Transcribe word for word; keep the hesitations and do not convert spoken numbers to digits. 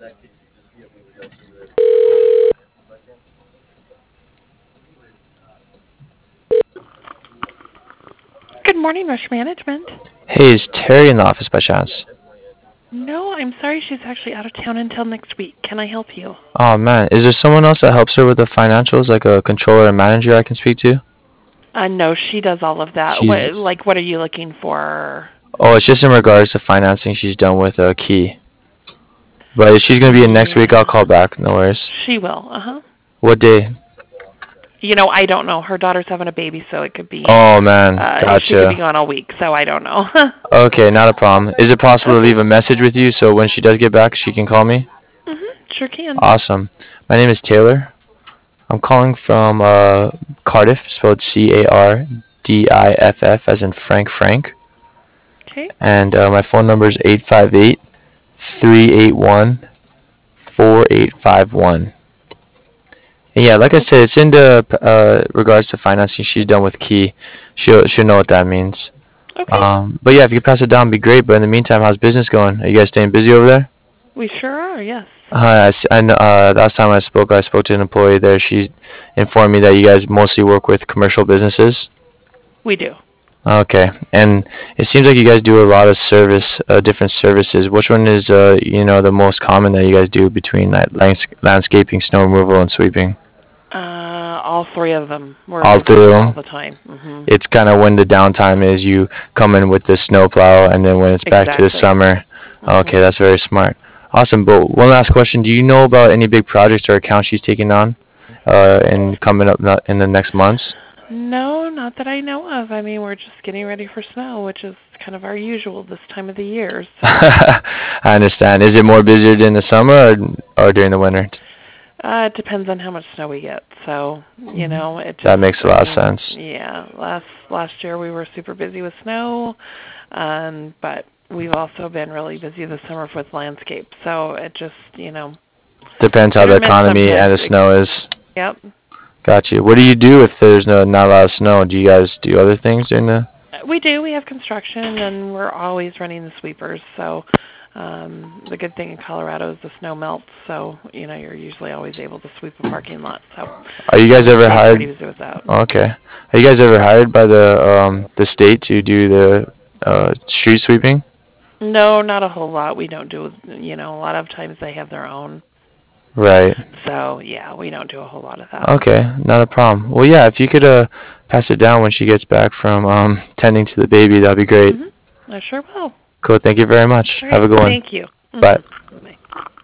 Good morning, Rush Management. Hey, is Terry in the office by chance? No, I'm sorry, she's actually out of town until next week. Can I help you? Oh man, is there someone else that helps her with the financials, like a controller or manager I can speak to? Uh, no, she does all of that. She's What, like, what are you looking for? oh, it's just in regards to financing she's done with a key. But if she's gonna be in next week, I'll call Yeah, back. No worries. she will. Uh huh. What day? You know, I don't know. Her daughter's having a baby, so it could be. Oh man, Uh, she could be gotcha. gone all week, so I don't know. Okay, not a problem. Is it possible to Okay. leave a message with you so when she does get back, she can call me? Mhm. Sure can. Awesome. My name is Taylor. I'm calling from uh, Cardiff, spelled C A R D I F F, as in Frank Frank. Okay. And uh, my phone number is eight five eight, three eight one, four eight five one. And yeah, like I said, Okay. it's in the uh, regards to financing she's done with Key. She'll, she'll know what that means. Okay. Um, but yeah, if you could pass it down, it'd be great. But in the meantime, how's business going? Are you guys staying busy over there? We sure are. Yes. Hi, I, s- I kn- uh, last time I spoke, I spoke to an employee there. She informed me that you guys mostly work with commercial businesses. We do. Okay, and it seems like you guys do a lot of service, uh, different services. Which one is, uh, you know, the most common that you guys do between like lands- landscaping, snow removal, and sweeping? Uh, all three of them. We're All busy three of with all them. the time. Mhm. It's kind of when the downtime is, you come in with the snowplow, and then when it's back to the Exactly. summer. Okay, Mhm. that's very smart. Awesome. But one last question: do you know about any big projects or accounts she's taking on, uh, in coming up no- in the next months? No, not that I know of. I mean, we're just getting ready for snow, which is kind of our usual this time of the year. So, I understand. Is it more busier during the summer or, or during the winter? uh, it depends on how much snow we get. So, you know, it That just, makes a I lot of mean, sense. yeah. Last last year we were super busy with snow, um, but we've also been really busy this summer with landscape. So it just, you know, Depends how hit the or miss economy sometimes. and the It, snow is. yep. Got you. What do you do if there's no not a lot of snow? Do you guys do other things during the? We do. We have construction, and we're always running the sweepers. So um, the good thing in Colorado is the snow melts, so you know you're usually always able to sweep a parking lot. So Are you uh, guys we ever stay pretty hired? busy with that. Okay. Are you guys ever hired by the um the state to do the uh street sweeping? No, not a whole lot. We don't do. You know, a lot of times they have their own. Right. So yeah, we don't do a whole lot of that. Okay, not a problem. Well, yeah, if you could uh pass it down when she gets back from um tending to the baby, that'd be great. Mhm. I sure will. Cool. Thank you very much. All Have right. a good one. Thank you. Bye. Mhm. Bye.